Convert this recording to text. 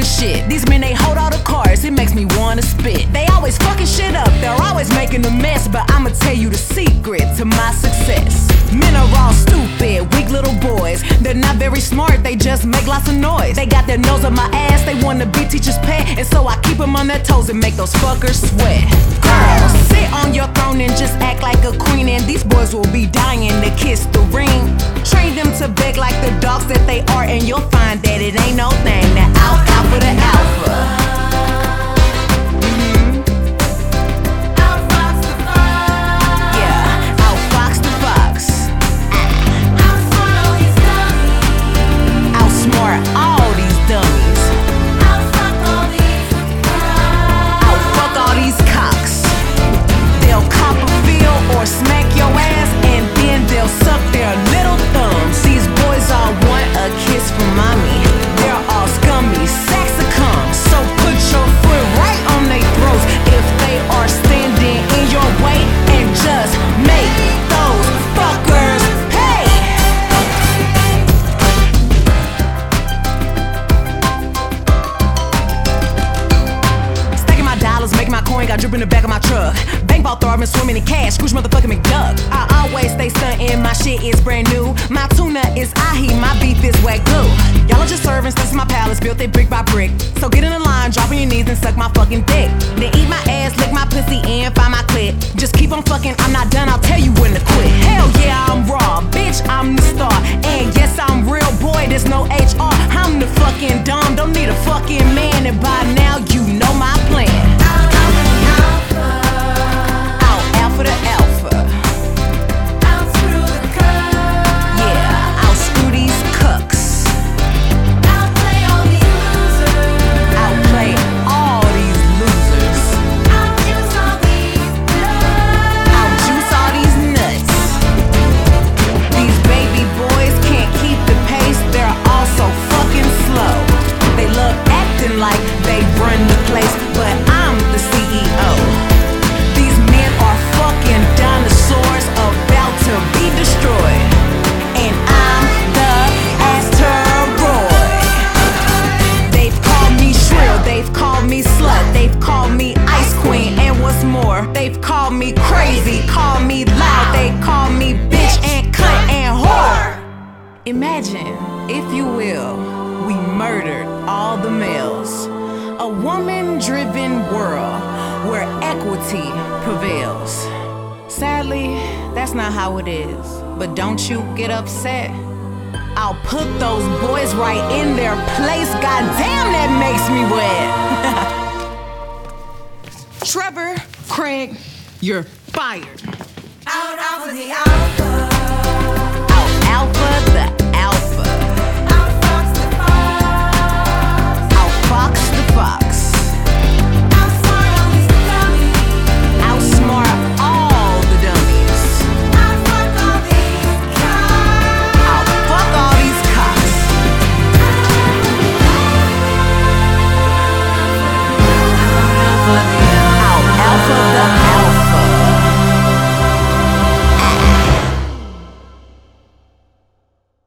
shit. These men, they hold all the cards, it makes me wanna spit. They always fucking shit up, they're always making a mess. But I'ma tell you the secret to my success. Men are all stupid, weak little boys. They're not very smart, they just make lots of noise. They got their nose up my ass, they wanna be teacher's pet. And so I keep them on their toes and make those fuckers sweat. Girl, sit on your throne and just act like a queen. And these boys will be dying to kiss the ring. Train them to beg like the dogs that they are, and you'll find that it ain't no thing. Now out for the alpha. Smack your ass and then they'll suck their little thumbs. These boys all want a kiss from mommy. They're all scummy, sacks of cum. So put your foot right on their throats if they are standing in your way, and just make those fuckers pay. Stacking my dollars, making my coin, got drip in the back of my truck. Ball throw, I've been swimming in cash, Scrooge motherfucking McDuck. I always stay stuntin', my shit is brand new. My tuna is ahi, my beef is wagyu. Y'all are just servants, this is my palace, built it brick by brick. So get in the line, drop on your knees and suck my fucking dick. Then eat my ass, lick my pussy and find my clit. Just keep on fucking, I'm not done, I'll tell you when to quit. Hell yeah, I'm raw, bitch, I'm the star. And yes, I'm real, boy, there's no HR. I'm the fucking dom, don't need a fucking man. And by now, you know my plan. For the alpha. Out screw the cucks. Yeah, out screw these cucks. Outplay all these losers. Outplay all these losers. Outjuice all these nuts. Outjuice all these nuts. These baby boys can't keep the pace, they're all so fucking slow. They love acting like they run the place, but I'm the CEO. Dinosaurs about to be destroyed, and I'm the asteroid. They've called me shrill, they've called me slut, they've called me ice queen, and what's more, they've called me crazy, called me loud, they call me bitch and cunt and whore. Imagine, if you will, we murdered all the males. A woman-driven world where equity prevails. Sadly, that's not how it is. But don't you get upset. I'll put those boys right in their place. Goddamn, that makes me wet. Trevor, Craig, you're fired. Out for the alpha.